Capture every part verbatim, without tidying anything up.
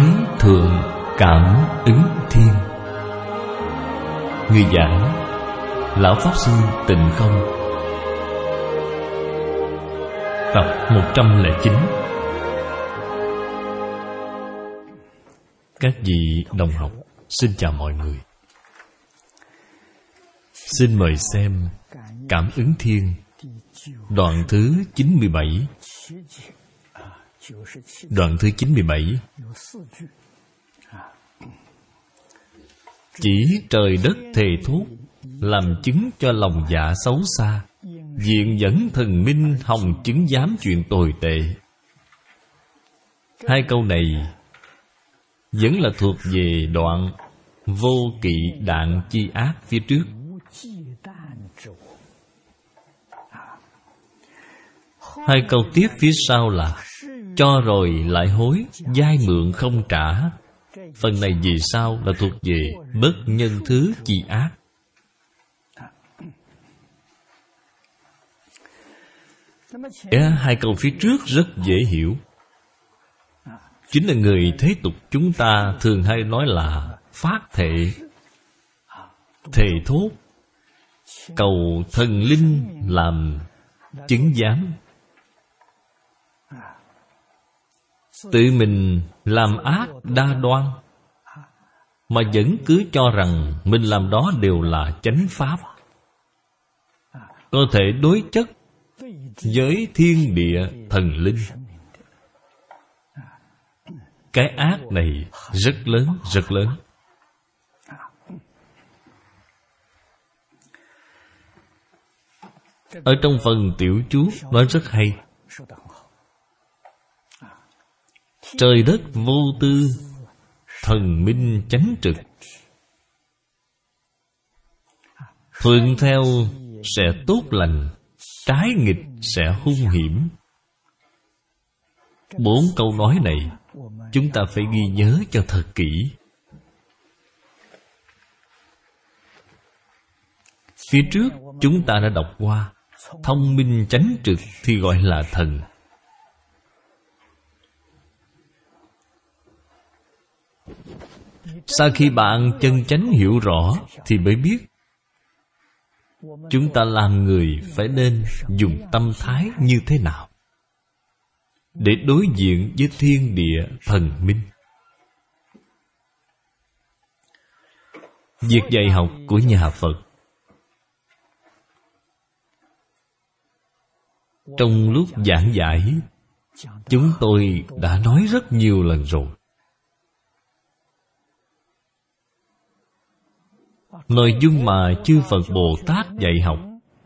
Thượng Cảm Ứng Thiên. Người giảng Lão Pháp Sư Tịnh Không. Tập một trăm lẻ chín. Các vị đồng học, xin chào mọi người. Xin mời xem Cảm Ứng Thiên, đoạn thứ chín mươi bảy. Đoạn thứ chín mươi bảy. Chỉ trời đất thề thốt, làm chứng cho lòng dạ xấu xa, diện dẫn thần minh hồng chứng giám chuyện tồi tệ. Hai câu này vẫn là thuộc về đoạn vô kỵ đạn chi ác phía trước. Hai câu tiếp phía sau là cho rồi lại hối, vay mượn không trả. Phần này vì sao là thuộc về bất nhân thứ chi ác. Dạ, hai câu phía trước rất dễ hiểu. Chính là người thế tục chúng ta thường hay nói là phát thệ, thề thốt, cầu thần linh làm chứng giám. Tự mình làm ác đa đoan, mà vẫn cứ cho rằng mình làm đó đều là chánh pháp, có thể đối chất với thiên địa thần linh. Cái ác này rất lớn, rất lớn. Ở trong phần tiểu chú nói rất hay. Trời đất vô tư, thần minh chánh trực. Thuận theo sẽ tốt lành, trái nghịch sẽ hung hiểm. Bốn câu nói này chúng ta phải ghi nhớ cho thật kỹ. Phía trước chúng ta đã đọc qua, thông minh chánh trực thì gọi là thần. Sau khi bạn chân chánh hiểu rõ thì mới biết chúng ta làm người phải nên dùng tâm thái như thế nào để đối diện với thiên địa thần minh. Việc dạy học của nhà Phật trong lúc giảng giải, chúng tôi đã nói rất nhiều lần rồi. Nội dung mà chư Phật Bồ Tát dạy học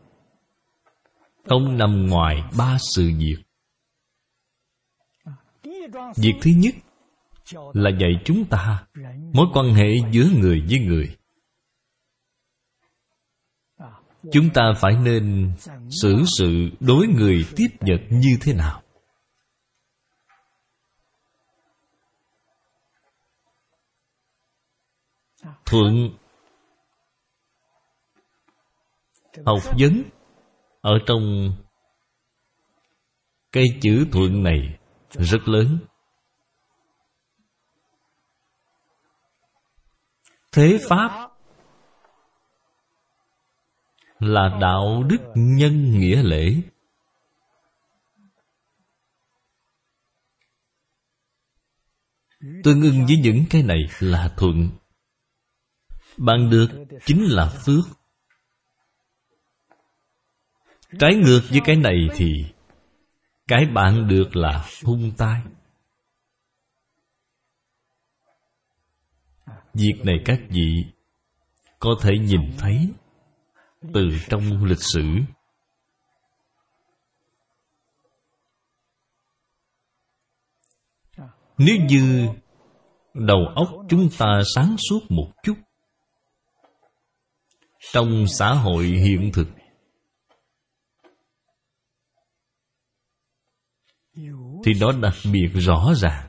không nằm ngoài ba sự việc. Việc thứ nhất là dạy chúng ta mối quan hệ giữa người với người. Chúng ta phải nên xử sự đối người tiếp vật như thế nào. Thuận học vấn ở trong cái chữ thuận này rất lớn. Thế pháp là đạo đức nhân nghĩa lễ. Tương ưng với những cái này là thuận. Bạn được chính là phước. Trái ngược với cái này thì cái bạn được là hung tai. Việc này các vị có thể nhìn thấy từ trong lịch sử. Nếu như đầu óc chúng ta sáng suốt một chút, trong xã hội hiện thực thì đó đặc biệt rõ ràng.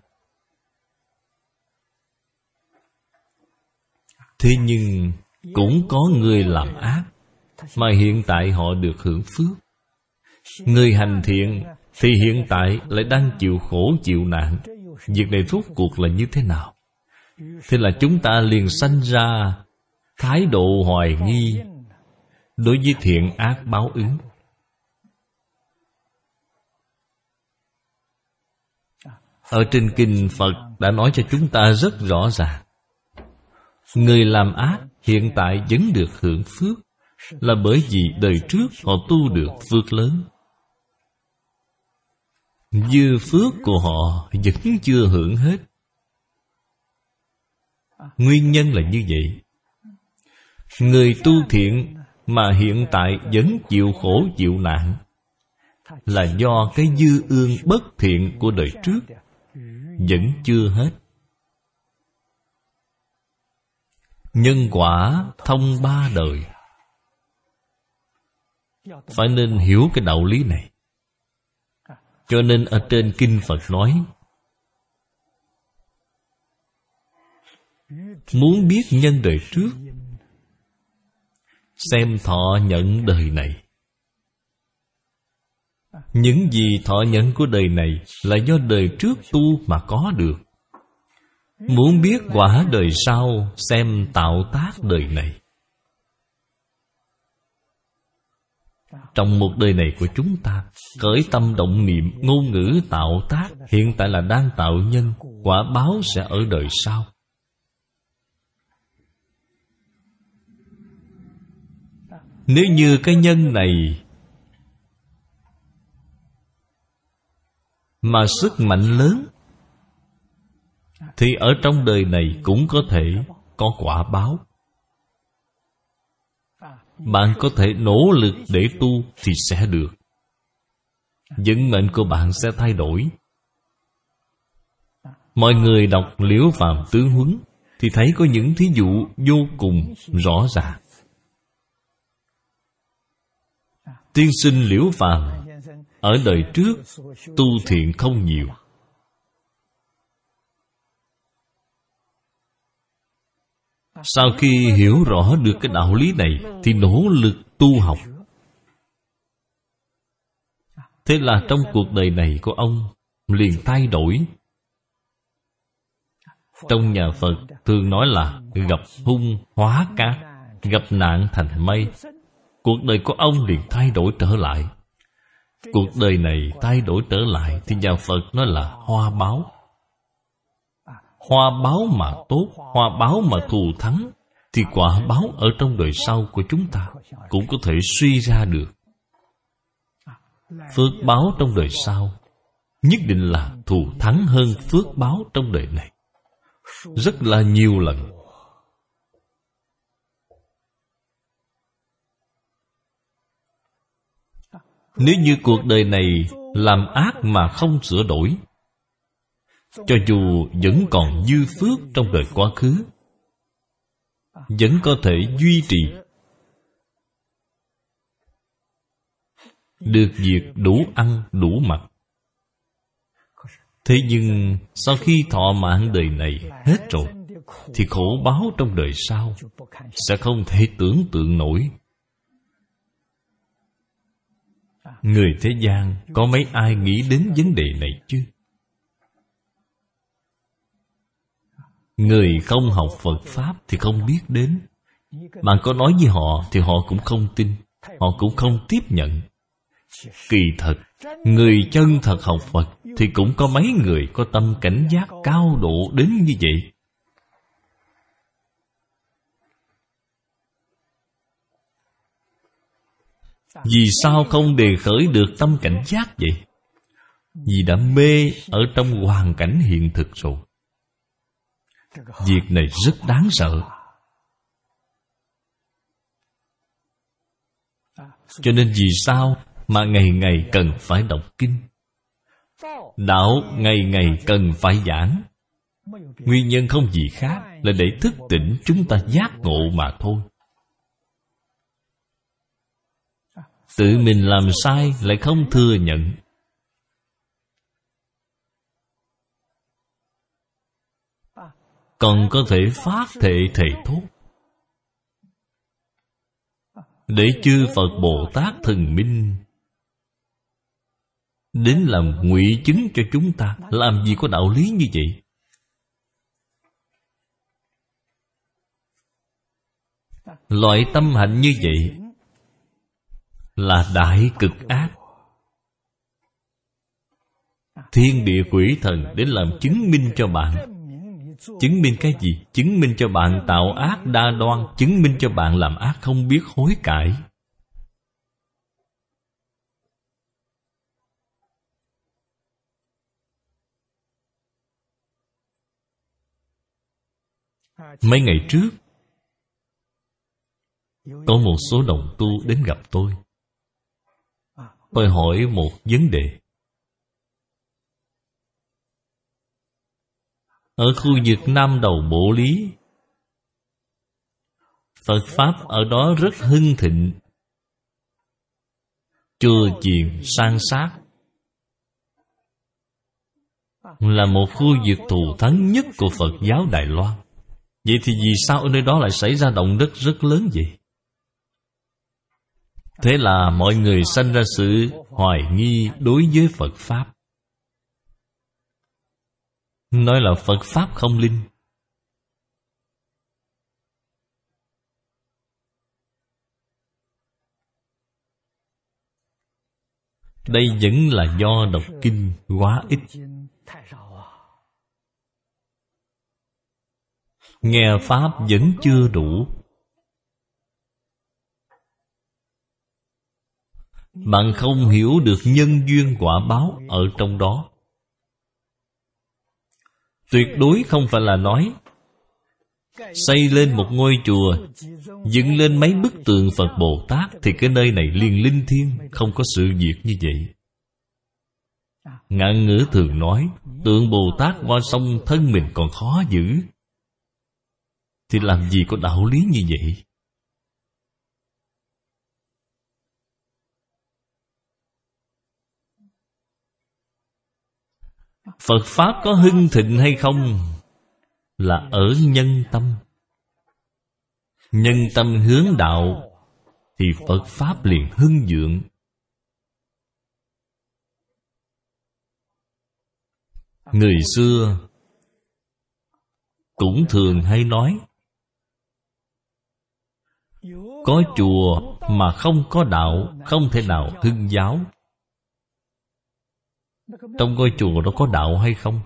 Thế nhưng cũng có người làm ác mà hiện tại họ được hưởng phước. Người hành thiện thì hiện tại lại đang chịu khổ chịu nạn, việc này rốt cuộc là như thế nào. Thế là chúng ta liền sanh ra thái độ hoài nghi đối với thiện ác báo ứng. Ở trên kinh Phật đã nói cho chúng ta rất rõ ràng, người làm ác hiện tại vẫn được hưởng phước, là bởi vì đời trước họ tu được phước lớn. Dư phước của họ vẫn chưa hưởng hết. Nguyên nhân là như vậy. Người tu thiện mà hiện tại vẫn chịu khổ chịu nạn, là do cái dư ương bất thiện của đời trước vẫn chưa hết. Nhân quả thông ba đời. Phải nên hiểu cái đạo lý này. Cho nên ở trên kinh Phật nói, muốn biết nhân đời trước, xem thọ nhận đời này. Những gì thọ nhận của đời này là do đời trước tu mà có được. Muốn biết quả đời sau, xem tạo tác đời này. Trong một đời này của chúng ta, khởi tâm động niệm, ngôn ngữ tạo tác, hiện tại là đang tạo nhân, quả báo sẽ ở đời sau. Nếu như cái nhân này mà sức mạnh lớn, thì ở trong đời này cũng có thể có quả báo. Bạn có thể nỗ lực để tu thì sẽ được. Vận mệnh của bạn sẽ thay đổi. Mọi người đọc Liễu Phàm Tướng Huấn thì thấy có những thí dụ vô cùng rõ ràng. Tiên sinh Liễu Phàm ở đời trước tu thiện không nhiều. Sau khi hiểu rõ được cái đạo lý này thì nỗ lực tu học. Thế là trong cuộc đời này của ông liền thay đổi. Trong nhà Phật thường nói là gặp hung hóa cát, gặp nạn thành mây. Cuộc đời của ông liền thay đổi trở lại. Cuộc đời này thay đổi trở lại thì nhà Phật nói là hoa báo. Hoa báo mà tốt, hoa báo mà thù thắng, thì quả báo ở trong đời sau của chúng ta cũng có thể suy ra được. Phước báo trong đời sau nhất định là thù thắng hơn phước báo trong đời này, rất là nhiều lần. Nếu như cuộc đời này làm ác mà không sửa đổi, cho dù vẫn còn dư phước trong đời quá khứ, vẫn có thể duy trì được việc đủ ăn đủ mặc. Thế nhưng sau khi thọ mạng đời này hết rồi, thì khổ báo trong đời sau sẽ không thể tưởng tượng nổi. Người thế gian có mấy ai nghĩ đến vấn đề này chứ? Người không học Phật Pháp thì không biết đến. Bạn có nói với họ thì họ cũng không tin, họ cũng không tiếp nhận. Kỳ thật, người chân thật học Phật thì cũng có mấy người có tâm cảnh giác cao độ đến như vậy. Vì sao không đề khởi được tâm cảnh giác vậy? Vì đã mê ở trong hoàn cảnh hiện thực rồi. Việc này rất đáng sợ. Cho nên vì sao mà ngày ngày cần phải đọc kinh? Đạo ngày ngày cần phải giảng. Nguyên nhân không gì khác là để thức tỉnh chúng ta giác ngộ mà thôi. Tự mình làm sai lại không thừa nhận, còn có thể phát thệ thề thốt, để chư Phật Bồ Tát thần minh đến làm ngụy chứng cho chúng ta. Làm gì có đạo lý như vậy? Loại tâm hạnh như vậy là đại cực ác. Thiên địa quỷ thần đến làm chứng minh cho bạn. Chứng minh cái gì? Chứng minh cho bạn tạo ác đa đoan, chứng minh cho bạn làm ác không biết hối cải. Mấy ngày trước, có một số đồng tu đến gặp tôi. Tôi hỏi một vấn đề. Ở khu vực Nam Đầu Bộ Lý, Phật Pháp ở đó rất hưng thịnh, chùa chiền san sát, là một khu vực thù thắng nhất của Phật giáo Đài Loan. Vậy thì vì sao ở nơi đó lại xảy ra động đất rất lớn vậy? Thế là mọi người sanh ra sự hoài nghi đối với Phật Pháp, nói là Phật Pháp không linh. Đây vẫn là do đọc kinh quá ít, nghe Pháp vẫn chưa đủ. Bạn không hiểu được nhân duyên quả báo ở trong đó. Tuyệt đối không phải là nói xây lên một ngôi chùa, dựng lên mấy bức tượng Phật Bồ Tát thì cái nơi này liền linh thiêng. Không có sự việc như vậy. Ngạn ngữ thường nói tượng Bồ Tát qua sông thân mình còn khó giữ, thì làm gì có đạo lý như vậy? Phật Pháp có hưng thịnh hay không là ở nhân tâm. Nhân tâm hướng đạo thì Phật Pháp liền hưng vượng. Người xưa cũng thường hay nói, có chùa mà không có đạo không thể nào hưng giáo. Trong ngôi chùa đó có đạo hay không?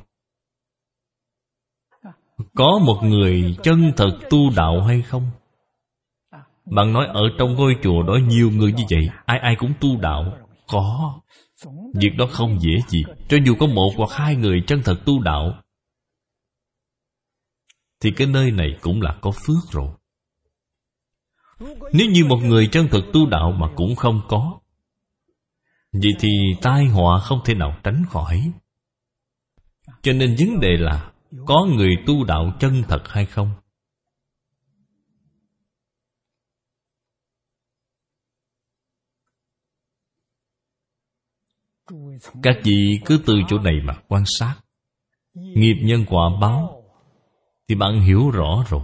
Có một người chân thật tu đạo hay không? Bạn nói ở trong ngôi chùa đó nhiều người như vậy, ai ai cũng tu đạo. Có. Việc đó không dễ gì. Cho dù có một hoặc hai người chân thật tu đạo, thì cái nơi này cũng là có phước rồi. Nếu như một người chân thật tu đạo mà cũng không có, vậy thì tai họa không thể nào tránh khỏi. Cho nên vấn đề là có người tu đạo chân thật hay không? Các vị cứ từ chỗ này mà quan sát nghiệp nhân quả báo thì bạn hiểu rõ rồi.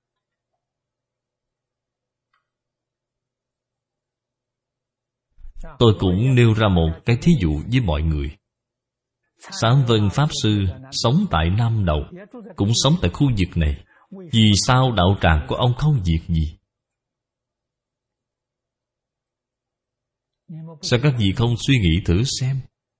Tôi cũng nêu ra một cái thí dụ với mọi người. Sáng Vân Pháp Sư sống tại Nam Đầu, cũng sống tại khu vực này. Vì sao đạo tràng của ông không việc gì? Sao các vị không suy nghĩ thử xem?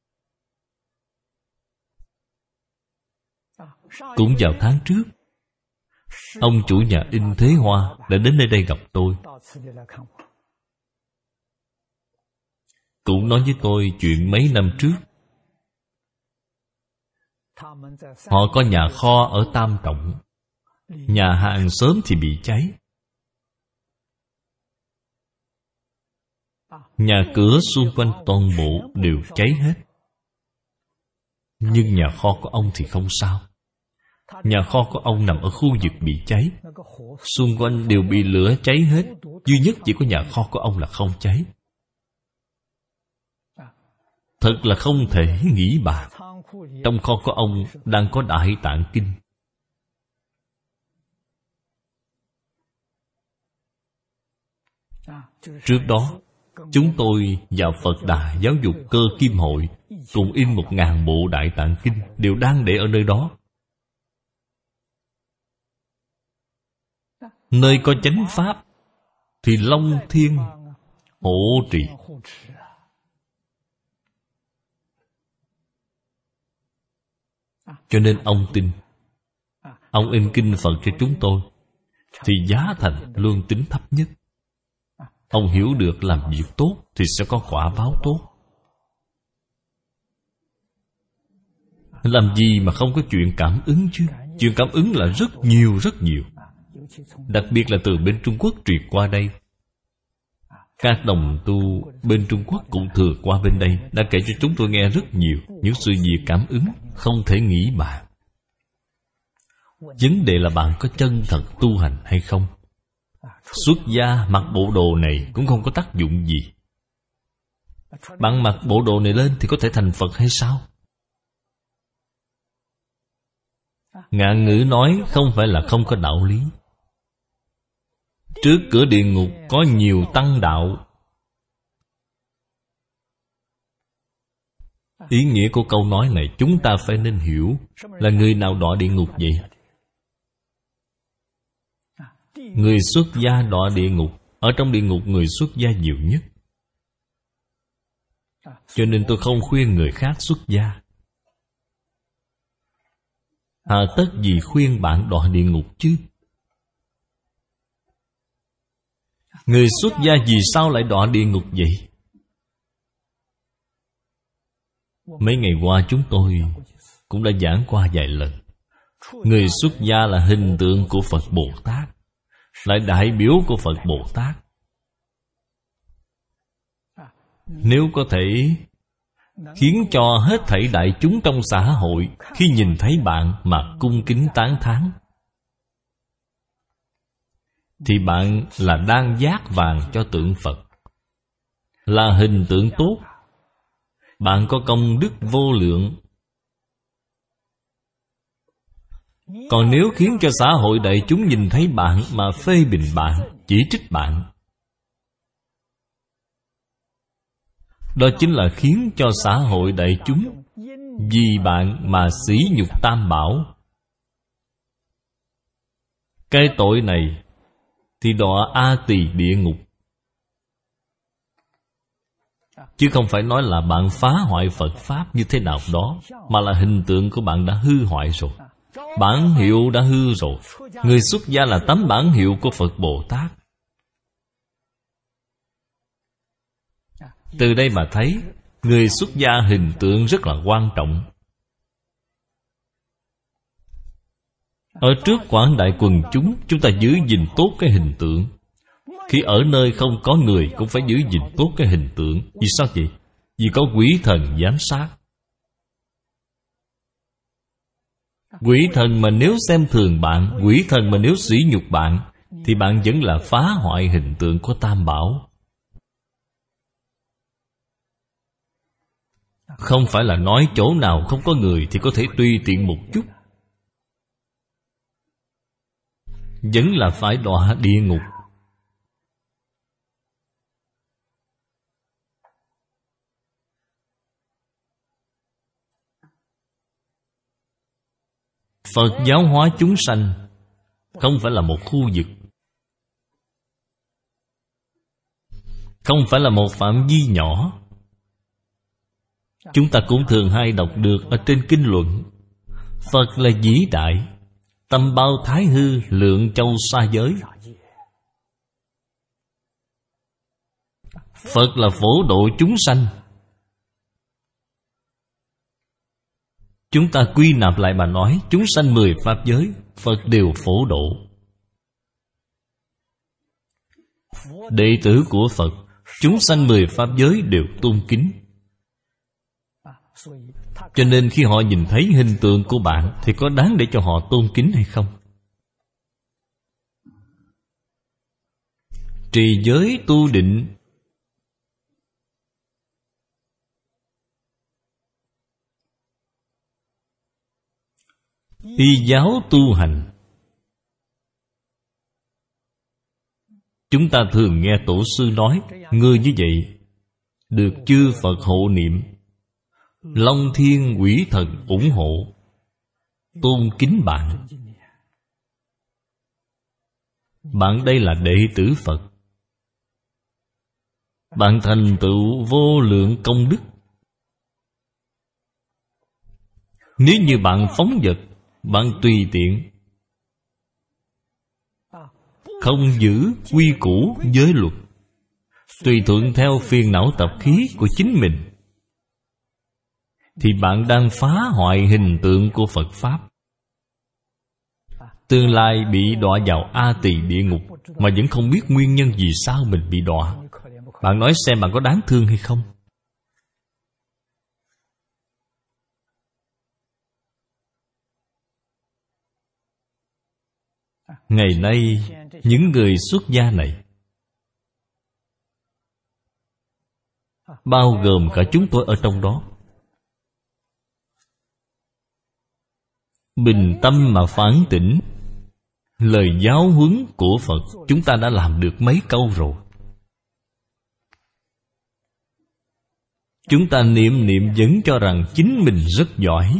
Cũng vào tháng trước, ông chủ nhà in Thế Hoa đã đến nơi đây gặp tôi, cũng nói với tôi chuyện mấy năm trước. Họ có nhà kho ở Tam Trọng, nhà hàng xóm thì bị cháy, nhà cửa xung quanh toàn bộ đều cháy hết. Nhưng nhà kho của ông thì không sao. Nhà kho của ông nằm ở khu vực bị cháy, xung quanh đều bị lửa cháy hết, duy nhất chỉ có nhà kho của ông là không cháy. Thật là không thể nghĩ bàn. Trong kho của ông đang có Đại Tạng Kinh. Trước đó Chúng tôi và Phật Đà Giáo dục Cơ Kim Hội cùng in một ngàn bộ Đại Tạng Kinh, đều đang để ở nơi đó. Nơi có chánh pháp thì Long Thiên hộ trì. Cho nên ông tin, ông in kinh Phật cho chúng tôi, thì giá thành luôn tính thấp nhất. Ông hiểu được làm việc tốt thì sẽ có quả báo tốt. Làm gì mà không có chuyện cảm ứng chứ? Chuyện cảm ứng là rất nhiều rất nhiều. Đặc biệt là từ bên Trung Quốc truyền qua đây. Các đồng tu bên Trung Quốc cũng thừa qua bên đây đã kể cho chúng tôi nghe rất nhiều những sự việc cảm ứng không thể nghĩ bàn. Vấn đề là bạn có chân thật tu hành hay không. Xuất gia mặc bộ đồ này cũng không có tác dụng gì. Bạn mặc bộ đồ này lên thì có thể thành Phật hay sao? Ngạn ngữ nói không phải là không có đạo lý. Trước cửa địa ngục có nhiều tăng đạo. Ý nghĩa của câu nói này chúng ta phải nên hiểu. Là người nào đọa địa ngục vậy? Người xuất gia đọa địa ngục. Ở trong địa ngục người xuất gia nhiều nhất. Cho nên tôi không khuyên người khác xuất gia. Hà tất gì khuyên bạn đọa địa ngục chứ? Người xuất gia vì sao lại đọa địa ngục vậy? Mấy ngày qua chúng tôi cũng đã giảng qua vài lần. Người xuất gia là hình tượng của Phật Bồ Tát, lại đại biểu của Phật Bồ Tát. Nếu có thể khiến cho hết thảy đại chúng trong xã hội khi nhìn thấy bạn mà cung kính tán thán, thì bạn là đang vát vàng cho tượng Phật, là hình tượng tốt. Bạn có công đức vô lượng. Còn nếu khiến cho xã hội đại chúng nhìn thấy bạn mà phê bình bạn, chỉ trích bạn, đó chính là khiến cho xã hội đại chúng vì bạn mà sỉ nhục Tam Bảo. Cái tội này thì đọa A Tỳ địa ngục. Chứ không phải nói là bạn phá hoại Phật Pháp như thế nào đó, mà là hình tượng của bạn đã hư hoại rồi. Bản hiệu đã hư rồi. Người xuất gia là tấm bản hiệu của Phật Bồ Tát. Từ đây mà thấy, người xuất gia hình tượng rất là quan trọng. Ở trước quảng đại quần chúng, chúng ta giữ gìn tốt cái hình tượng. Khi ở nơi không có người cũng phải giữ gìn tốt cái hình tượng. Vì sao vậy? Vì có quỷ thần giám sát. Quỷ thần mà nếu xem thường bạn, quỷ thần mà nếu sỉ nhục bạn, thì bạn vẫn là phá hoại hình tượng của Tam Bảo. Không phải là nói chỗ nào không có người thì có thể tùy tiện một chút. Vẫn là phải đọa địa ngục. Phật giáo hóa chúng sanh không phải là một khu vực, không phải là một phạm vi nhỏ. Chúng ta cũng thường hay đọc được ở trên kinh luận, Phật là vĩ đại, tâm bao thái hư, lượng châu xa giới. Phật là phổ độ chúng sanh. Chúng ta quy nạp lại mà nói, chúng sanh mười pháp giới, Phật đều phổ độ. Đệ tử của Phật, chúng sanh mười pháp giới đều tôn kính. Cho nên khi họ nhìn thấy hình tượng của bạn thì có đáng để cho họ tôn kính hay không? Trì giới tu định, y giáo tu hành. Chúng ta thường nghe tổ sư nói, người như vậy được chư Phật hộ niệm, long thiên quỷ thần ủng hộ, tôn kính bạn. Bạn đây là đệ tử Phật. Bạn thành tựu vô lượng công đức. Nếu như bạn phóng dật, bạn tùy tiện, không giữ quy củ giới luật, tùy thuận theo phiền não tập khí của chính mình, thì bạn đang phá hoại hình tượng của Phật Pháp. Tương lai bị đọa vào A Tỳ địa ngục mà vẫn không biết nguyên nhân vì sao mình bị đọa. Bạn nói xem bạn có đáng thương hay không? Ngày nay, những người xuất gia này, bao gồm cả chúng tôi ở trong đó, bình tâm mà phán tỉnh lời giáo huấn của Phật, chúng ta đã làm được mấy câu rồi. Chúng ta niệm niệm vẫn cho rằng chính mình rất giỏi.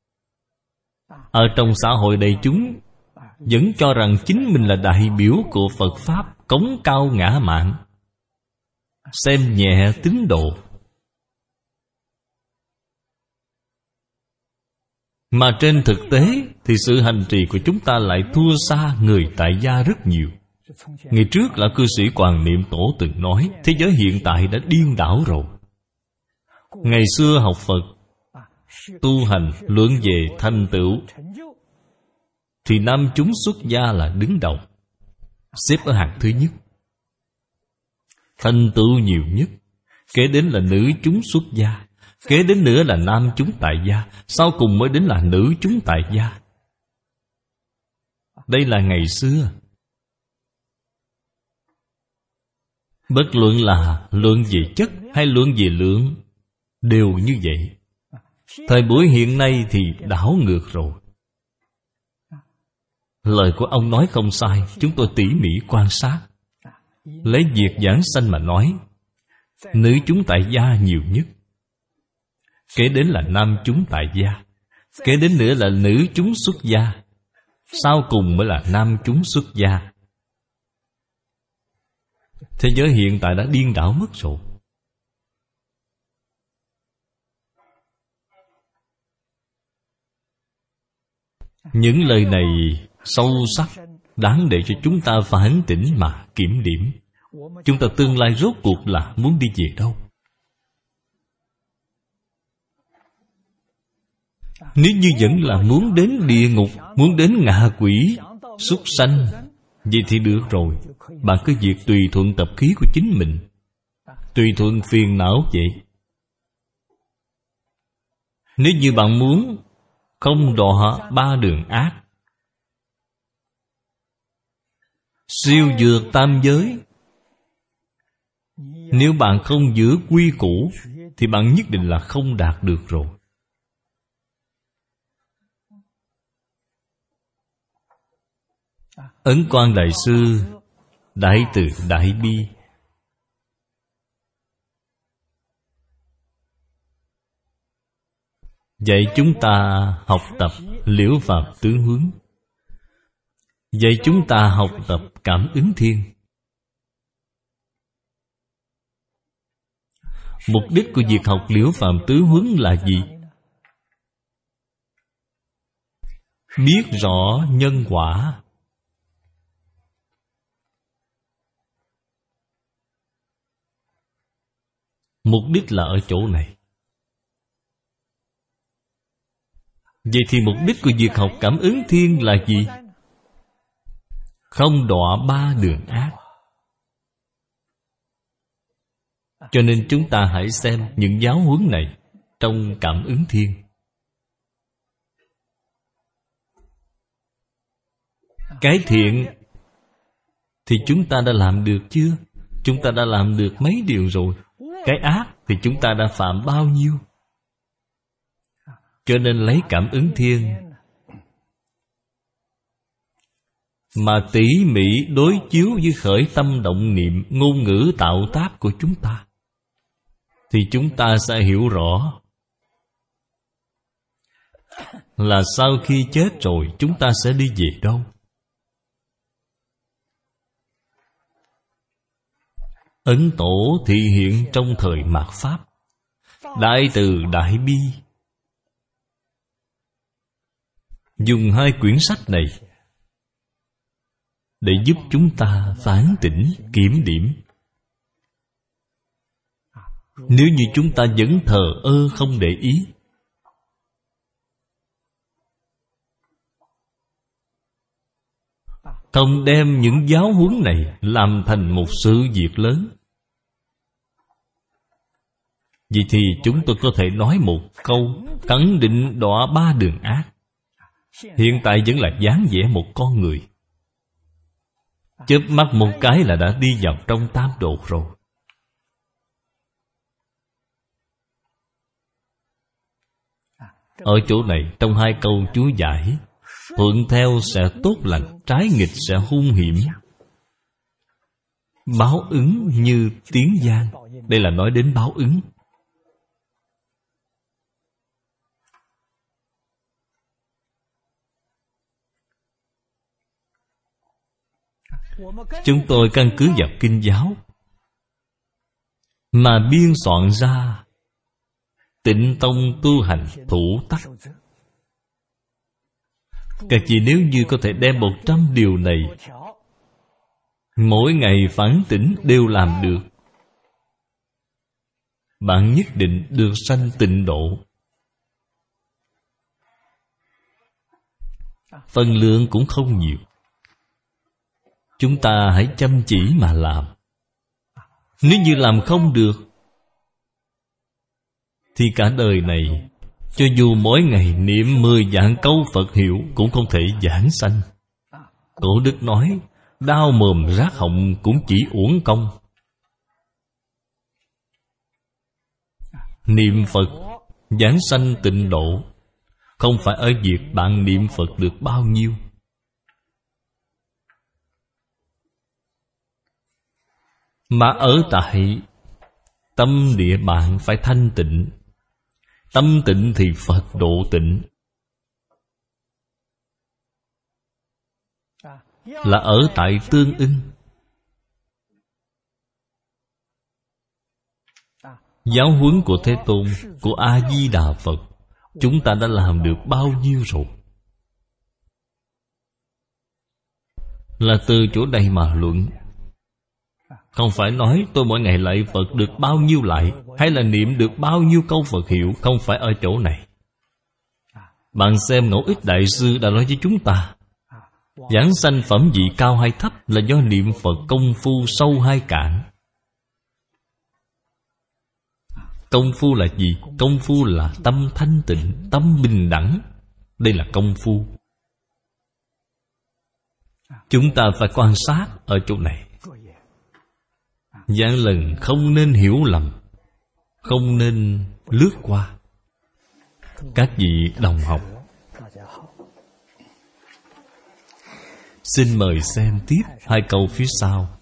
Ở trong xã hội đại chúng vẫn cho rằng chính mình là đại biểu của Phật Pháp, cống cao ngã mạn, xem nhẹ tín đồ. Mà trên thực tế thì sự hành trì của chúng ta lại thua xa người tại gia rất nhiều. Ngày trước là cư sĩ Quảng Niệm Tổ từng nói, thế giới hiện tại đã điên đảo rồi. Ngày xưa học Phật, tu hành, luận về thành tựu, thì nam chúng xuất gia là đứng đầu, xếp ở hàng thứ nhất, thành tựu nhiều nhất. Kế đến là nữ chúng xuất gia, kế đến nữa là nam chúng tại gia, sau cùng mới đến là nữ chúng tại gia. Đây là ngày xưa. Bất luận là luận về chất hay luận về lượng, đều như vậy. Thời buổi hiện nay thì đảo ngược rồi. Lời của ông nói không sai, chúng tôi tỉ mỉ quan sát. Lấy việc giảng sanh mà nói, nữ chúng tại gia nhiều nhất, kế đến là nam chúng tại gia, kế đến nữa là nữ chúng xuất gia, sau cùng mới là nam chúng xuất gia. Thế giới hiện tại đã điên đảo mất rồi. Những lời này sâu sắc, đáng để cho chúng ta phản tỉnh mà kiểm điểm. Chúng ta tương lai rốt cuộc là muốn đi về đâu? Nếu như vẫn là muốn đến địa ngục, muốn đến ngạ quỷ, súc sanh, vậy thì được rồi. Bạn cứ việc tùy thuận tập khí của chính mình, tùy thuận phiền não vậy. Nếu như bạn muốn không đọa ba đường ác, siêu vượt tam giới, nếu bạn không giữ quy củ thì bạn nhất định là không đạt được rồi. Ấn Quang Đại Sư đại từ đại bi, dạy chúng ta học tập Liễu Phạm Tướng Huấn, dạy chúng ta học tập Cảm Ứng Thiên. Mục đích của việc học Liễu Phạm Tướng Huấn là gì? Biết rõ nhân quả. Mục đích là ở chỗ này. Vậy thì mục đích của việc học Cảm Ứng Thiên là gì? Không đọa ba đường ác. Cho nên chúng ta hãy xem những giáo huấn này trong Cảm Ứng Thiên. Cái thiện thì chúng ta đã làm được chưa? Chúng ta đã làm được mấy điều rồi. Cái ác thì chúng ta đã phạm bao nhiêu? Cho nên lấy Cảm Ứng Thiên mà tỉ mỉ đối chiếu với khởi tâm động niệm, ngôn ngữ tạo tác của chúng ta. thì chúng ta sẽ hiểu rõ là sau khi chết rồi chúng ta sẽ đi về đâu. Ấn Tổ thị hiện trong thời mạt Pháp, Đại Từ Đại Bi, dùng hai quyển sách này để giúp chúng ta phán tỉnh, kiểm điểm. Nếu như chúng ta vẫn thờ ơ không để ý, không đem những giáo huấn này làm thành một sự việc lớn, vậy thì chúng tôi có thể nói một câu khẳng định đọa ba đường ác. Hiện tại vẫn là dáng vẻ một con người, chớp mắt một cái là đã đi vào trong tam độ rồi. Ở chỗ này, trong hai câu chú giải, thuận theo sẽ tốt lành, trái nghịch sẽ hung hiểm. Báo ứng như tiếng giang. Đây là nói đến báo ứng. Chúng tôi căn cứ vào kinh giáo mà biên soạn ra Tịnh Tông tu hành thủ tắc. Các vị nếu như có thể đem một trăm điều này mỗi ngày phản tỉnh đều làm được, bạn nhất định được sanh tịnh độ. Phần lượng cũng không nhiều. Chúng ta hãy chăm chỉ mà làm. Nếu như làm không được thì cả đời này, cho dù mỗi ngày niệm mười vạn câu Phật hiệu cũng không thể giảng sanh. Cổ đức nói, đau mồm rát họng cũng chỉ uổng công. Niệm Phật giảng sanh tịnh độ không phải ở việc bạn niệm Phật được bao nhiêu, mà ở tại tâm địa bạn phải thanh tịnh. Tâm tịnh thì Phật độ tịnh. Là ở tại tương ưng. Giáo huấn của Thế Tôn, của A-di-đà Phật, chúng ta đã làm được bao nhiêu rồi? Là từ chỗ đây mà luận. Không phải nói tôi mỗi ngày lạy Phật được bao nhiêu lại, hay là niệm được bao nhiêu câu Phật hiệu. Không phải ở chỗ này. Bạn xem Ngẫu Ích Đại Sư đã nói với chúng ta, giảng sanh phẩm vị cao hay thấp là do niệm Phật công phu sâu hay cạn. Công phu là gì? Công phu là tâm thanh tịnh, tâm bình đẳng. Đây là công phu. Chúng ta phải quan sát ở chỗ này. Vạn lần không nên hiểu lầm, không nên lướt qua. Các vị đồng học, xin mời xem tiếp hai câu phía sau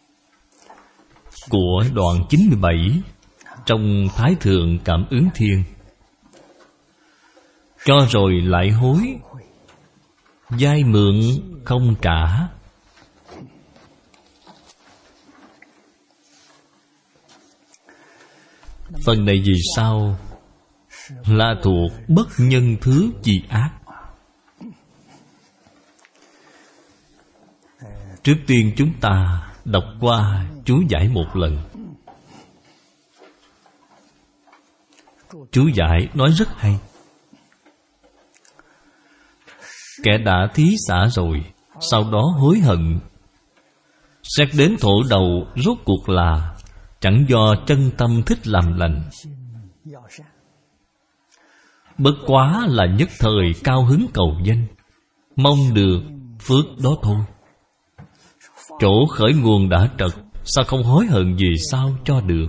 của đoạn chín mươi bảy trong Thái Thượng Cảm Ứng Thiên. Cho rồi lại hối, vay mượn không trả. Phần này vì sao? Là thuộc bất nhân thứ chi ác. Trước tiên chúng ta đọc qua chú giải một lần. Chú giải nói rất hay. Kẻ đã thí xả rồi, sau đó hối hận, xét đến thổ đầu rốt cuộc là chẳng do chân tâm thích làm lành, bất quá là nhất thời cao hứng cầu danh, mong được phước đó thôi. Chỗ khởi nguồn đã trật, sao không hối hận gì sao cho được?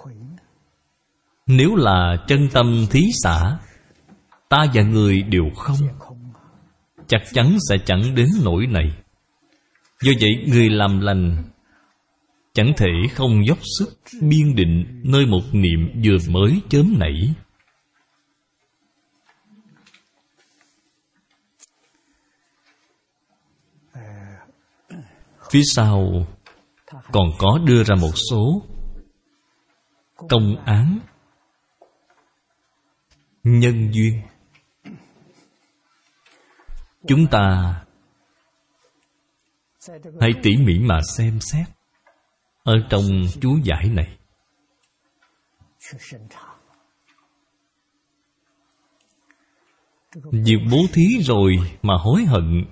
Nếu là chân tâm thí xả, ta và người đều không, chắc chắn sẽ chẳng đến nỗi này. Do vậy người làm lành chẳng thể không dốc sức biên định nơi một niệm vừa mới chớm nảy. Phía sau còn có đưa ra một số công án, nhân duyên. Chúng ta hãy tỉ mỉ mà xem xét ở trong chú giải này. Việc bố thí rồi mà hối hận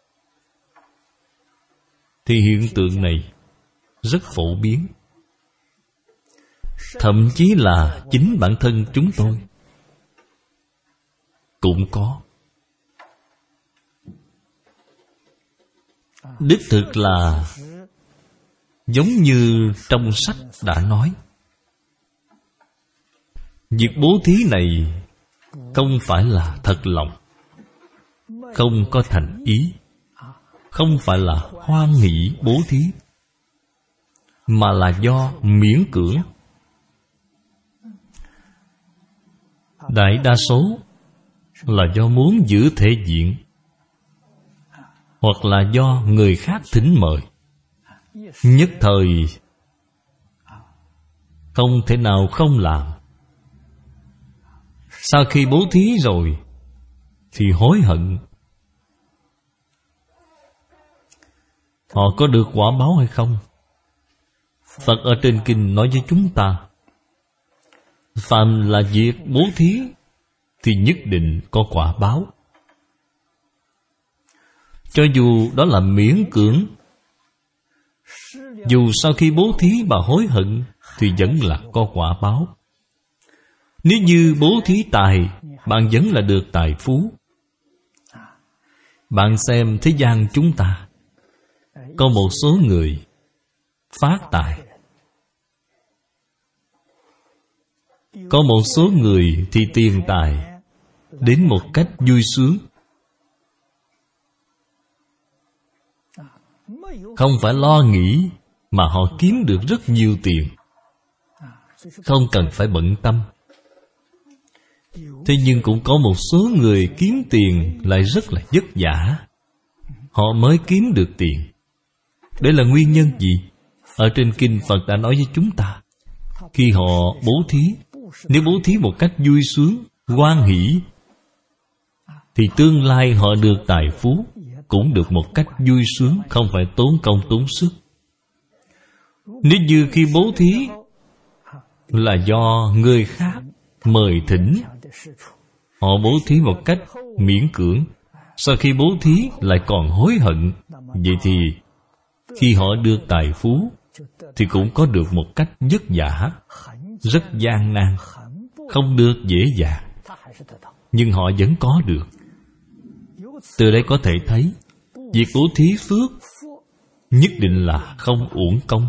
thì hiện tượng này rất phổ biến. Thậm chí là chính bản thân chúng tôi cũng có. Đích thực là giống như trong sách đã nói, việc bố thí này không phải là thật lòng, không có thành ý, không phải là hoan hỷ bố thí, mà là do miễn cưỡng. Đại đa số là do muốn giữ thể diện, hoặc là do người khác thỉnh mời, nhất thời không thể nào không làm. Sau khi bố thí rồi thì hối hận. Họ có được quả báo hay không? Phật ở trên kinh nói với chúng ta, phàm là việc bố thí thì nhất định có quả báo. Cho dù đó là miễn cưỡng, dù sau khi bố thí bà hối hận thì vẫn là có quả báo. Nếu như bố thí tài, bạn vẫn là được tài phú. Bạn xem thế gian chúng ta, có một số người phát tài, có một số người thì tiền tài đến một cách vui sướng. Không phải lo nghĩ mà họ kiếm được rất nhiều tiền, không cần phải bận tâm. Thế nhưng cũng có một số người kiếm tiền lại rất là vất vả, họ mới kiếm được tiền. Đây là nguyên nhân gì? Ở trên kinh Phật đã nói với chúng ta, khi họ bố thí, nếu bố thí một cách vui sướng, hoan hỷ, thì tương lai họ được tài phú cũng được một cách vui sướng, không phải tốn công tốn sức. Nếu như khi bố thí là do người khác mời thỉnh, họ bố thí một cách miễn cưỡng, sau khi bố thí lại còn hối hận, vậy thì khi họ được tài phú thì cũng có được một cách vất vả, rất gian nan, không được dễ dàng, nhưng họ vẫn có được. Từ đây có thể thấy, việc bố thí phước nhất định là không uổng công.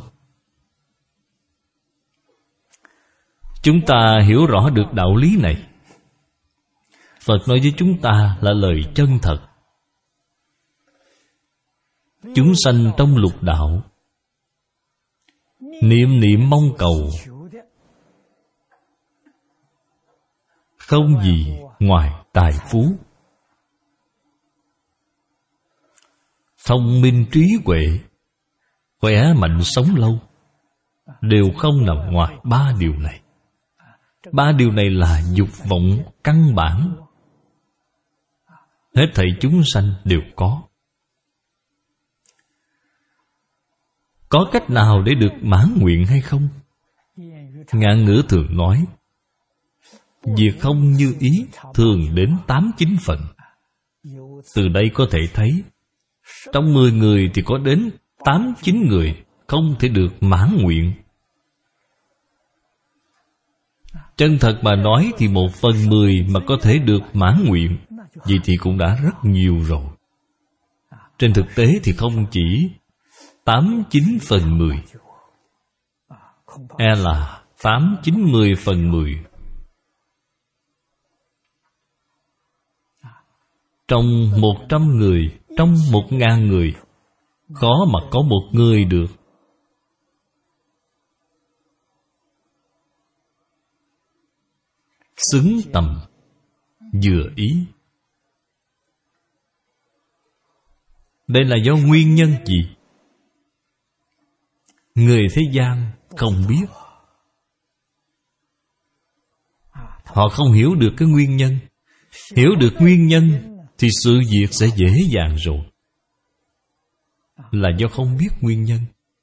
Chúng ta hiểu rõ được đạo lý này. Phật nói với chúng ta là lời chân thật. Chúng sanh trong lục đạo, niệm niệm mong cầu không gì ngoài tài phú. Thông minh trí huệ, khỏe mạnh sống lâu, đều không nằm ngoài ba điều này. Ba điều này là dục vọng căn bản, hết thảy chúng sanh đều có. Có cách nào để được mãn nguyện hay không? Ngạn ngữ thường nói, việc không như ý thường đến tám chín phần. Từ đây có thể thấy, trong mười người thì có đến tám chín người không thể được mãn nguyện. Chân thật mà nói thì một phần mười mà có thể được mãn nguyện, vậy thì cũng đã rất nhiều rồi. Trên thực tế thì không chỉ tám chín phần mười, e là tám chín mươi phần mười. Trong một trăm người, trong một ngàn người, khó mà có một người được. xứng tầm, vừa ý. Đây là do nguyên nhân gì? Người thế gian không biết. Họ không hiểu được cái nguyên nhân. Hiểu được nguyên nhân thì sự việc sẽ dễ dàng rồi. Là do không biết nguyên nhân.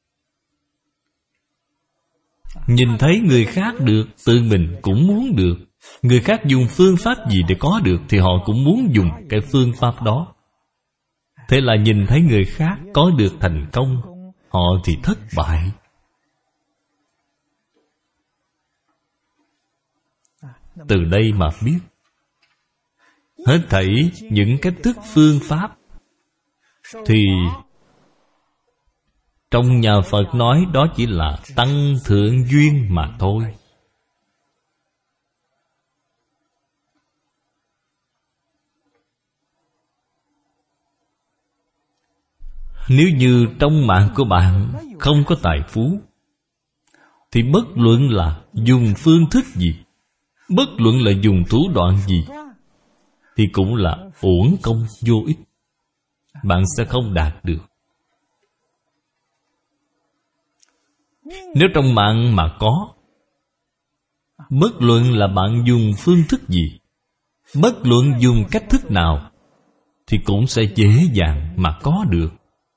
Nhìn thấy người khác được, tự mình cũng muốn được. Người khác dùng phương pháp gì để có được thì họ cũng muốn dùng cái phương pháp đó. Thế là nhìn thấy người khác có được thành công, họ thì thất bại. Từ đây mà biết, hết thảy những cách thức phương pháp thì trong nhà Phật nói đó chỉ là tăng thượng duyên mà thôi. Nếu như trong mạng của bạn không có tài phú thì bất luận là dùng phương thức gì, bất luận là dùng thủ đoạn gì thì cũng là uổng công vô ích. Bạn sẽ không đạt được. Nếu trong mạng mà có, bất luận là bạn dùng phương thức gì, bất luận dùng cách thức nào thì cũng sẽ dễ dàng mà có được.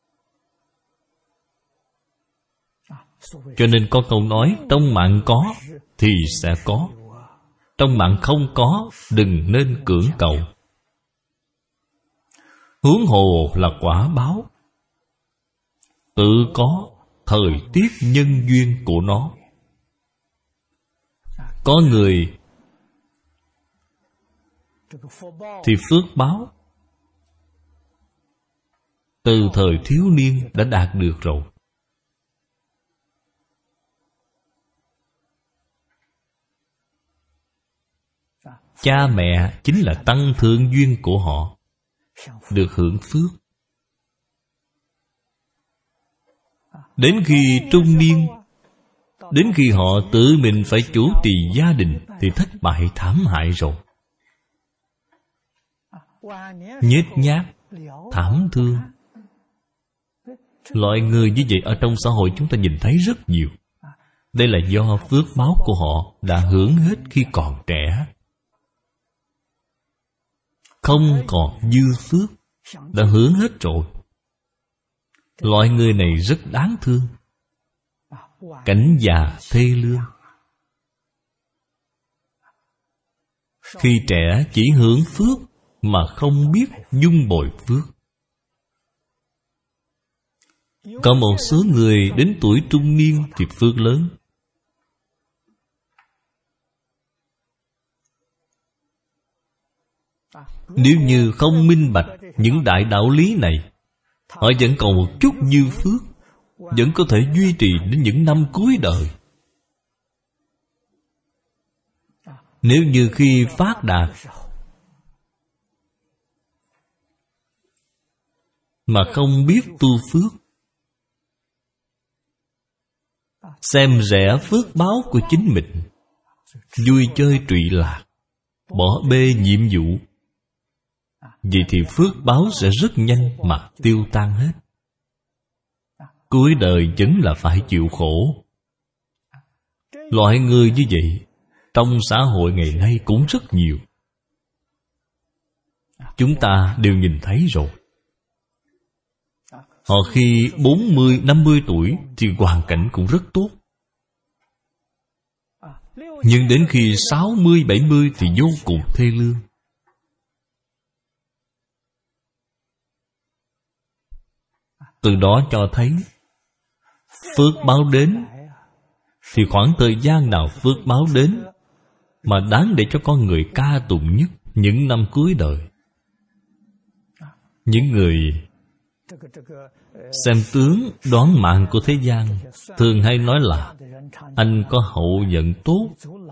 Cho nên có câu nói, trong mạng có thì sẽ có, trong mạng không có đừng nên cưỡng cầu. Huống hồ là quả báo, tự có thời tiết nhân duyên của nó. Có người thì phước báo từ thời thiếu niên đã đạt được rồi. Cha mẹ chính là tăng thượng duyên của họ, được hưởng phước. Đến khi trung niên, đến khi họ tự mình phải chủ trì gia đình thì thất bại thảm hại rồi. Nhếch nhác, thảm thương. Loại người như vậy ở trong xã hội chúng ta nhìn thấy rất nhiều. Đây là do phước báo của họ đã hưởng hết khi còn trẻ. Không còn dư phước, đã hưởng hết rồi. Loại người này rất đáng thương. Cảnh già thê lương. Khi trẻ chỉ hưởng phước mà không biết dung bồi phước. Có một số người đến tuổi trung niên thì phước lớn. Nếu như không minh bạch những đại đạo lý này, họ vẫn còn một chút dư phước, vẫn có thể duy trì đến những năm cuối đời. Nếu như khi phát đạt mà không biết tu phước, xem rẻ phước báo của chính mình, vui chơi trụy lạc, bỏ bê nhiệm vụ, vậy thì phước báo sẽ rất nhanh mà tiêu tan hết. Cuối đời vẫn là phải chịu khổ. Loại người như vậy trong xã hội ngày nay cũng rất nhiều. Chúng ta đều nhìn thấy rồi. Họ khi bốn mươi, năm mươi tuổi thì hoàn cảnh cũng rất tốt. Nhưng đến khi sáu mươi, bảy mươi thì vô cùng thê lương. Từ đó cho thấy phước báo đến thì khoảng thời gian nào phước báo đến mà đáng để cho con người ca tụng nhất những năm cuối đời. Những người xem tướng đoán mạng của thế gian thường hay nói là anh có hậu vận tốt.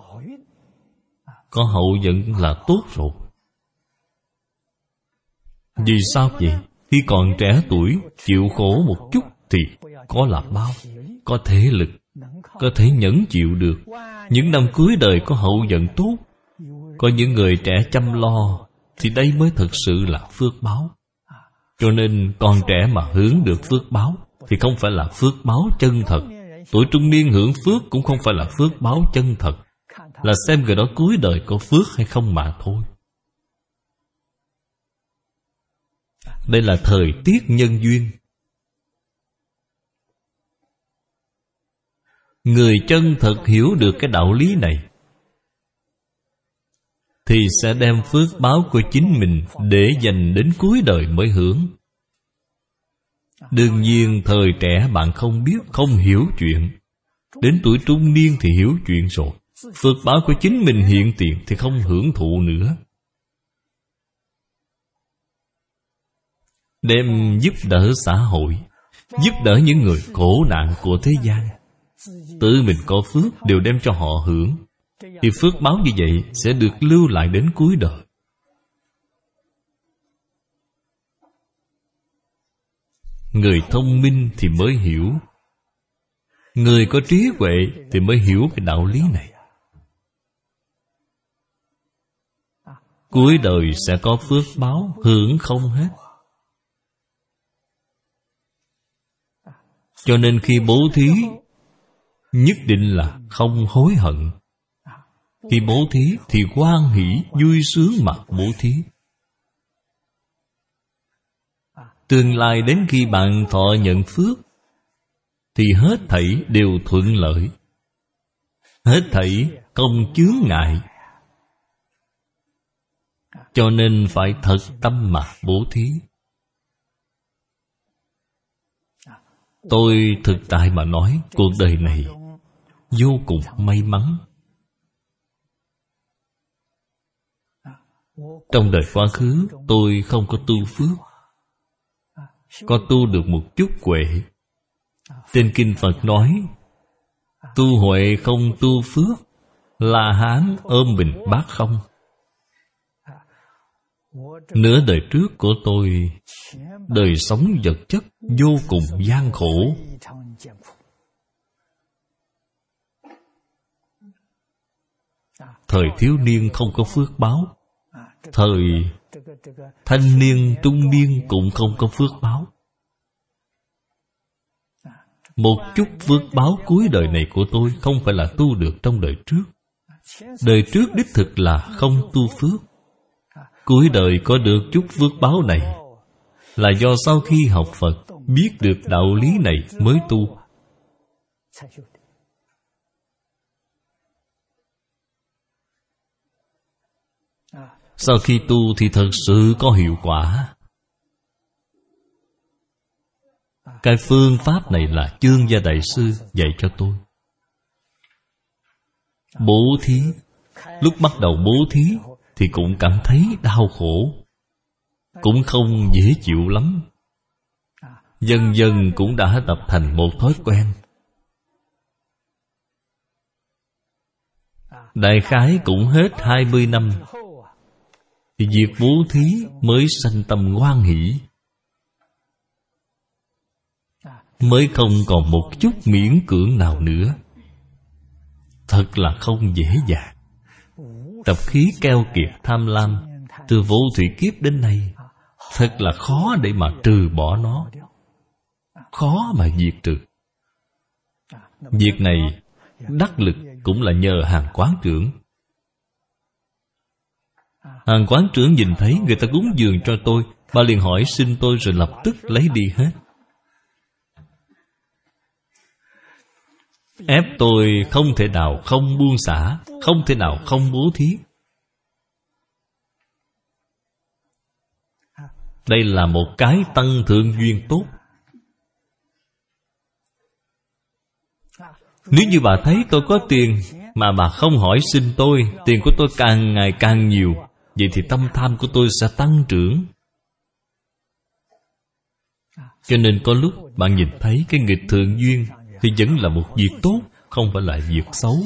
Có hậu vận là tốt rồi. Vì sao vậy? Khi còn trẻ tuổi chịu khổ một chút thì có là bao, có thể lực, có thể nhẫn chịu được. Những năm cuối đời có hậu vận tốt Có những người trẻ chăm lo, thì đây mới thực sự là phước báo. Cho nên còn trẻ mà hướng được phước báo thì không phải là phước báo chân thật. Tuổi trung niên hưởng phước cũng không phải là phước báo chân thật, là xem người đó cuối đời có phước hay không mà thôi. Đây là thời tiết nhân duyên. Người chân thật hiểu được cái đạo lý này thì sẽ đem phước báo của chính mình để dành đến cuối đời mới hưởng. Đương nhiên thời trẻ bạn không biết, không hiểu chuyện. Đến tuổi trung niên thì hiểu chuyện rồi. Phước báo của chính mình hiện tiền thì không hưởng thụ nữa. Đem giúp đỡ xã hội, giúp đỡ những người khổ nạn của thế gian. Tự mình có phước đều đem cho họ hưởng, thì phước báo như vậy sẽ được lưu lại đến cuối đời. Người thông minh thì mới hiểu, người có trí huệ thì mới hiểu cái đạo lý này. Cuối đời sẽ có phước báo hưởng không hết. Cho nên khi bố thí, nhất định là không hối hận. Khi bố thí thì hoan hỷ, vui sướng mà bố thí. Tương lai đến khi bạn thọ nhận phước thì hết thảy đều thuận lợi, hết thảy không chướng ngại. Cho nên phải thật tâm mà bố thí. Tôi thực tại mà nói, cuộc đời này vô cùng may mắn. Trong đời quá khứ tôi không có tu phước, có tu được một chút huệ. Trên kinh Phật nói, tu huệ không tu phước, La Hán ôm bình bát không. Nửa đời trước của tôi, đời sống vật chất vô cùng gian khổ. Thời thiếu niên không có phước báo, thời thanh niên trung niên cũng không có phước báo. Một chút phước báo cuối đời này của tôi không phải là tu được trong đời trước. Đời trước đích thực là không tu phước. Cuối đời có được chút phước báo này là do sau khi học Phật, biết được đạo lý này mới tu. Sau khi tu thì thật sự có hiệu quả. Cái phương pháp này là Chương Gia Đại Sư dạy cho tôi. Bố thí, lúc bắt đầu bố thí thì cũng cảm thấy đau khổ, cũng không dễ chịu lắm. Dần dần cũng đã tập thành một thói quen. Đại khái cũng hết hai mươi năm thì việc bố thí mới sanh tâm hoan hỷ, mới không còn một chút miễn cưỡng nào nữa. Thật là không dễ dàng. Tập khí keo kiệt tham lam từ vô thủy kiếp đến nay, thật là khó để mà trừ bỏ nó, khó mà diệt trừ. Việc này đắc lực cũng là nhờ Hàng Quán trưởng. Hàng Quán trưởng nhìn thấy người ta cúng dường cho tôi, bà liền hỏi xin tôi rồi lập tức lấy đi hết. Ép tôi không thể nào không buông xả, không thể nào không bố thí. Đây là một cái tăng thượng duyên tốt. Nếu như bà thấy tôi có tiền mà bà không hỏi xin tôi, tiền của tôi càng ngày càng nhiều, vậy thì tâm tham của tôi sẽ tăng trưởng. Cho nên có lúc bạn nhìn thấy cái nghịch thượng duyên thì vẫn là một việc tốt, không phải là việc xấu.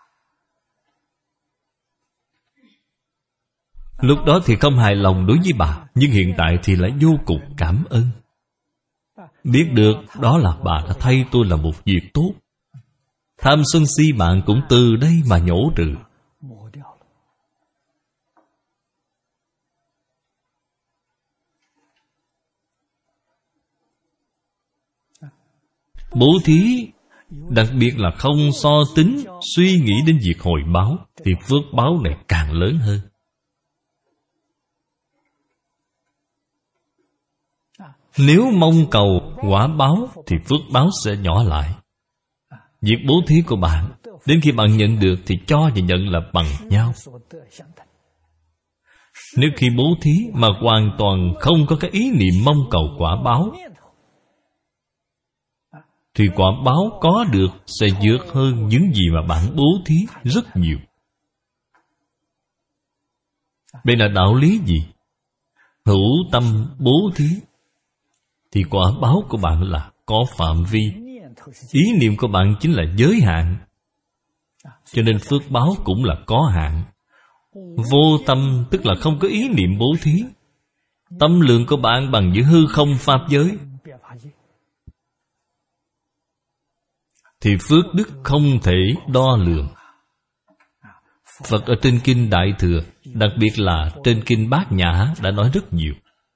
Lúc đó thì không hài lòng đối với bà, nhưng hiện tại thì lại vô cùng cảm ơn. Biết được đó là bà đã thay tôi là một việc tốt. Tham sân si mạng cũng từ đây mà nhổ trừ. Bố thí, đặc biệt là không so tính, suy nghĩ đến việc hồi báo, thì phước báo này càng lớn hơn. Nếu mong cầu quả báo thì phước báo sẽ nhỏ lại. Việc bố thí của bạn, đến khi bạn nhận được thì cho và nhận là bằng nhau. Nếu khi bố thí mà hoàn toàn không có cái ý niệm mong cầu quả báo, thì quả báo có được sẽ vượt hơn những gì mà bạn bố thí rất nhiều. Đây là đạo lý gì? Hữu tâm bố thí thì quả báo của bạn là có phạm vi. Ý niệm của bạn chính là giới hạn, cho nên phước báo cũng là có hạn. Vô tâm tức là không có ý niệm bố thí. Tâm lượng của bạn bằng với hư không pháp giới, thì phước đức không thể đo lường. Phật ở trên Kinh Đại Thừa, đặc biệt là trên Kinh Bát Nhã đã nói rất nhiều.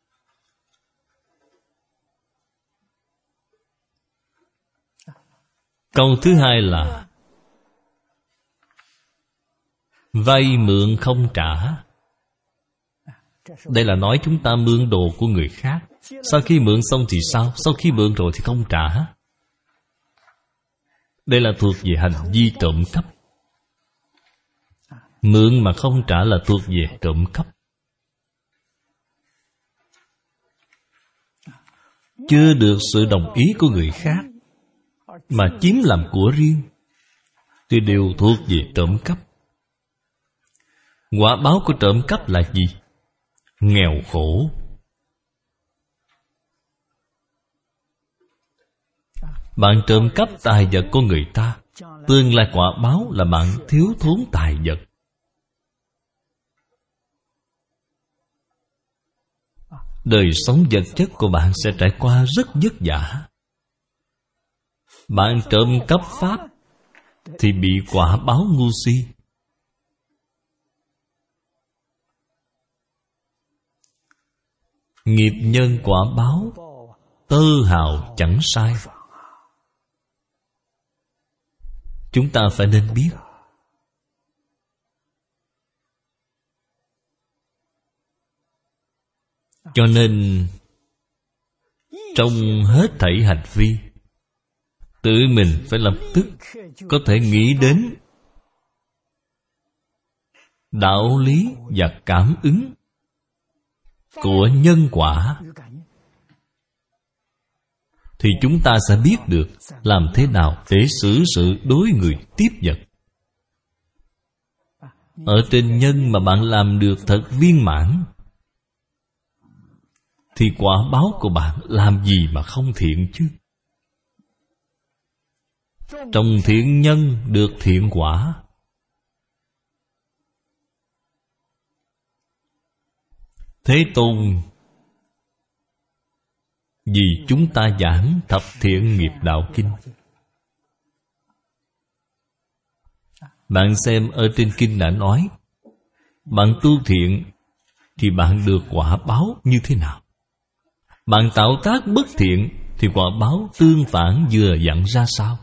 Câu thứ hai là vay mượn không trả. Đây là nói chúng ta mượn đồ của người khác. Sau khi mượn xong thì sao? Sau khi mượn rồi thì không trả. Đây là thuộc về hành vi trộm cắp. Mượn mà không trả là thuộc về trộm cắp. Chưa được sự đồng ý của người khác mà chiếm làm của riêng thì đều thuộc về trộm cắp. Quả báo của trộm cắp là gì? Nghèo khổ. Bạn trộm cắp tài vật của người ta, tương lai quả báo là bạn thiếu thốn tài vật. Đời sống vật chất của bạn sẽ trải qua rất vất vả. Bạn trộm cắp pháp thì bị quả báo ngu si. Nghiệp nhân quả báo, tơ hào chẳng sai. Chúng ta phải nên biết. Cho nên trong hết thảy hành vi, tự mình phải lập tức có thể nghĩ đến đạo lý và cảm ứng của nhân quả, thì chúng ta sẽ biết được làm thế nào để xử sự đối người tiếp vật. Ở trên nhân mà bạn làm được thật viên mãn, thì quả báo của bạn làm gì mà không thiện chứ? Trồng thiện nhân được thiện quả. Thế Tôn vì chúng ta giảng thập thiện nghiệp đạo kinh. Bạn xem ở trên kinh đã nói, bạn tu thiện thì bạn được quả báo như thế nào? Bạn tạo tác bất thiện thì quả báo tương phản vừa dặn ra sao?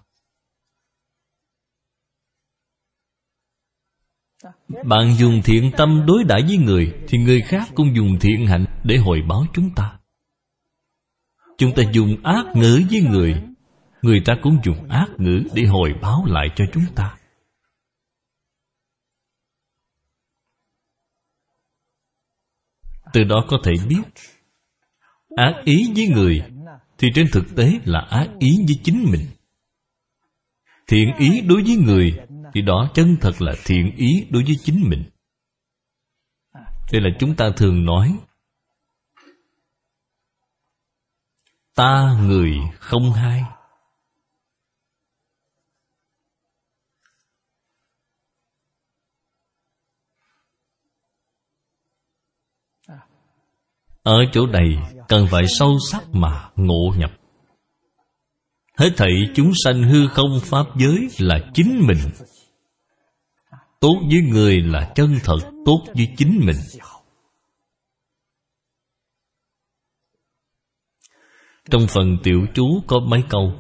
Bạn dùng thiện tâm đối đãi với người, thì người khác cũng dùng thiện hạnh để hồi báo chúng ta. Chúng ta dùng ác ngữ với người, người ta cũng dùng ác ngữ để hồi báo lại cho chúng ta. Từ đó có thể biết, ác ý với người thì trên thực tế là ác ý với chính mình. Thiện ý đối với người thì đó chân thật là thiện ý đối với chính mình. Đây là chúng ta thường nói, ta người không hai. Ở chỗ này cần phải sâu sắc mà ngộ nhập. Hết thảy chúng sanh hư không pháp giới là chính mình. Tốt với người là chân thật tốt với chính mình. Trong phần tiểu chú có mấy câu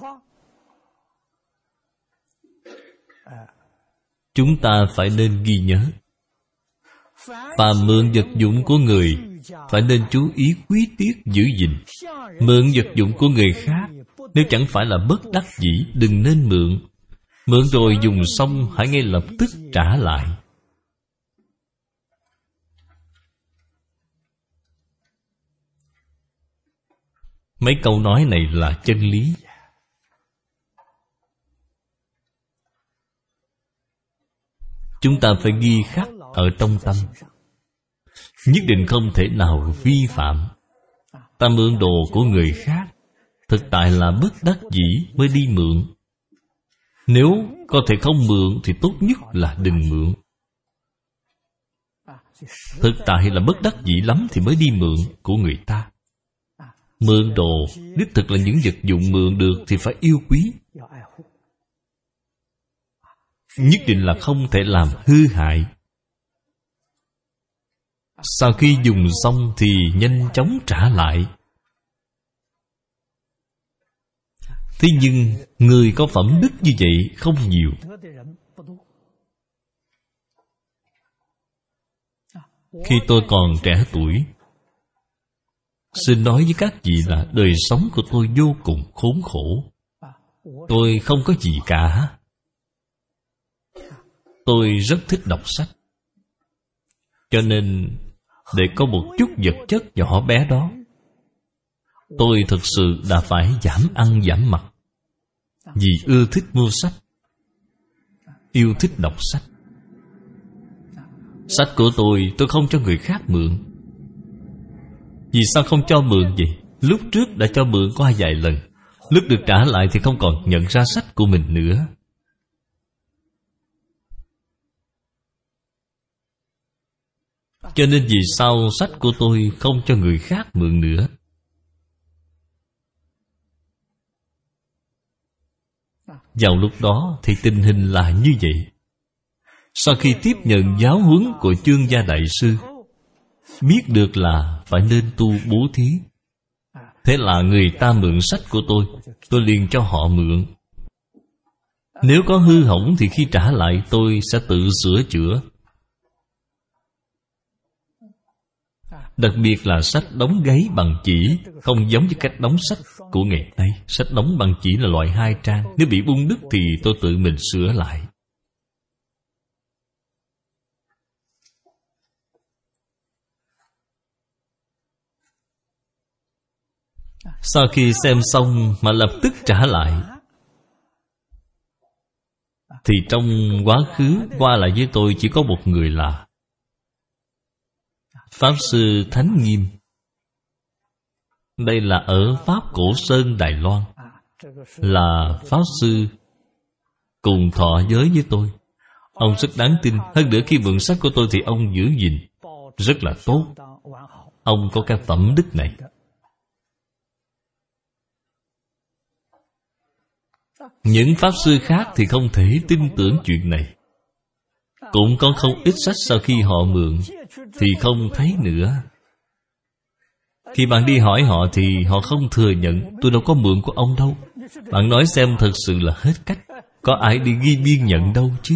chúng ta phải nên ghi nhớ. Phàm mượn vật dụng của người, phải nên chú ý quý tiết giữ gìn. Mượn vật dụng của người khác, nếu chẳng phải là bất đắc dĩ, đừng nên mượn. Mượn rồi dùng xong hãy ngay lập tức trả lại. Mấy câu nói này là chân lý. Chúng ta phải ghi khắc ở trong tâm, nhất định không thể nào vi phạm. Ta mượn đồ của người khác, thực tại là bất đắc dĩ mới đi mượn. Nếu có thể không mượn thì tốt nhất là đừng mượn. Thực tại là bất đắc dĩ lắm thì mới đi mượn của người ta. Mượn đồ, đích thực là những vật dụng mượn được thì phải yêu quý. Nhất định là không thể làm hư hại. Sau khi dùng xong thì nhanh chóng trả lại. Thế nhưng người có phẩm đức như vậy không nhiều. Khi tôi còn trẻ tuổi, xin nói với các vị là đời sống của tôi vô cùng khốn khổ. Tôi không có gì cả. Tôi rất thích đọc sách, cho nên để có một chút vật chất nhỏ bé đó, tôi thực sự đã phải giảm ăn giảm mặc. Vì ưa thích mua sách, yêu thích đọc sách. Sách của tôi, tôi không cho người khác mượn. Vì sao không cho mượn vậy? Lúc trước đã cho mượn qua vài lần, lúc được trả lại thì không còn nhận ra sách của mình nữa. Cho nên vì sao sách của tôi không cho người khác mượn nữa? Vào lúc đó thì tình hình là như vậy. Sau khi tiếp nhận giáo huấn của Chương Gia Đại Sư, biết được là phải nên tu bố thí. Thế là người ta mượn sách của tôi, tôi liền cho họ mượn. Nếu có hư hỏng thì khi trả lại tôi sẽ tự sửa chữa. Đặc biệt là sách đóng gáy bằng chỉ, không giống với cách đóng sách của ngày nay. Sách đóng bằng chỉ là loại hai trang, nếu bị bung đứt thì tôi tự mình sửa lại. Sau khi xem xong mà lập tức trả lại, thì trong quá khứ qua lại với tôi chỉ có một người là Pháp Sư Thánh Nghiêm. Đây là ở Pháp Cổ Sơn, Đài Loan. Là Pháp Sư cùng thọ giới với tôi. Ông rất đáng tin. Hơn nữa khi mượn sách của tôi thì ông giữ gìn rất là tốt. Ông có cái phẩm đức này. Những Pháp Sư khác thì không thể tin tưởng chuyện này. Cũng có không ít sách sau khi họ mượn thì không thấy nữa. Khi bạn đi hỏi họ thì họ không thừa nhận. Tôi đâu có mượn của ông đâu. Bạn nói xem, thật sự là hết cách. Có ai đi ghi biên nhận đâu chứ.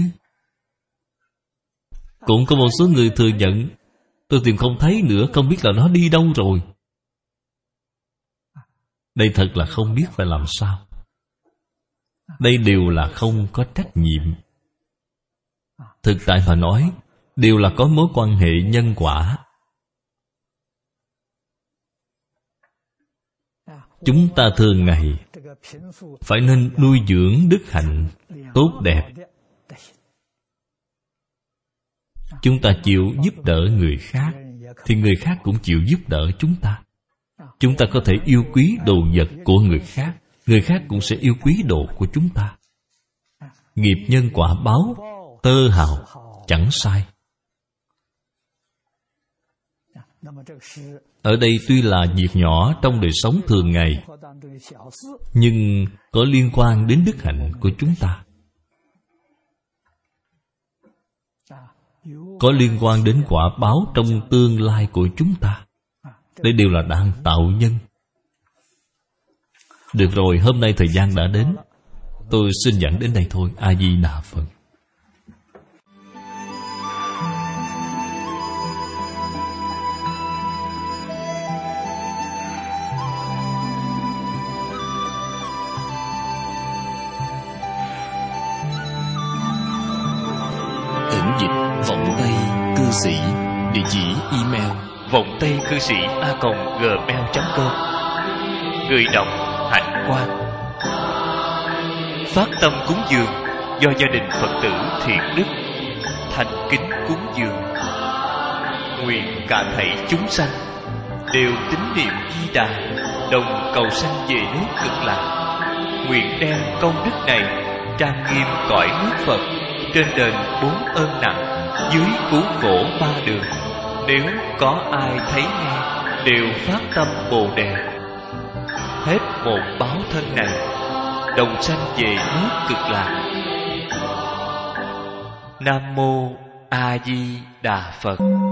Cũng có một số người thừa nhận, tôi tìm không thấy nữa, không biết là nó đi đâu rồi. Đây thật là không biết phải làm sao. Đây đều là không có trách nhiệm. Thực tại mà nói, đều là có mối quan hệ nhân quả. Chúng ta thường ngày phải nên nuôi dưỡng đức hạnh tốt đẹp. Chúng ta chịu giúp đỡ người khác thì người khác cũng chịu giúp đỡ chúng ta. Chúng ta có thể yêu quý đồ vật của người khác, người khác cũng sẽ yêu quý đồ của chúng ta. Nghiệp nhân quả báo, tơ hào chẳng sai. Ở đây tuy là việc nhỏ trong đời sống thường ngày, nhưng có liên quan đến đức hạnh của chúng ta, có liên quan đến quả báo trong tương lai của chúng ta. Đây đều là đang tạo nhân. Được rồi, hôm nay thời gian đã đến, tôi xin giảng đến đây thôi. A Di Đà Phật. Thỉnh dịch Vọng Tây Cư Sĩ. Địa chỉ email vọng tây cư sĩ a còng gmail chấm com. Người đọc Hạnh Quang. Phát tâm cúng dường do gia đình Phật tử Thiện Đức thành kính cúng dường. Nguyện cả thảy chúng sanh đều tín niệm Di Đà, đồng cầu sanh về nước Cực Lạc. Nguyện đem công đức này trang nghiêm cõi nước Phật, trên đền bốn ơn nặng, dưới cứu khổ ba đường. Nếu có ai thấy nghe đều phát tâm Bồ Đề, hết một báo thân này đồng sanh về nước Cực Lạc. Nam mô A Di Đà Phật.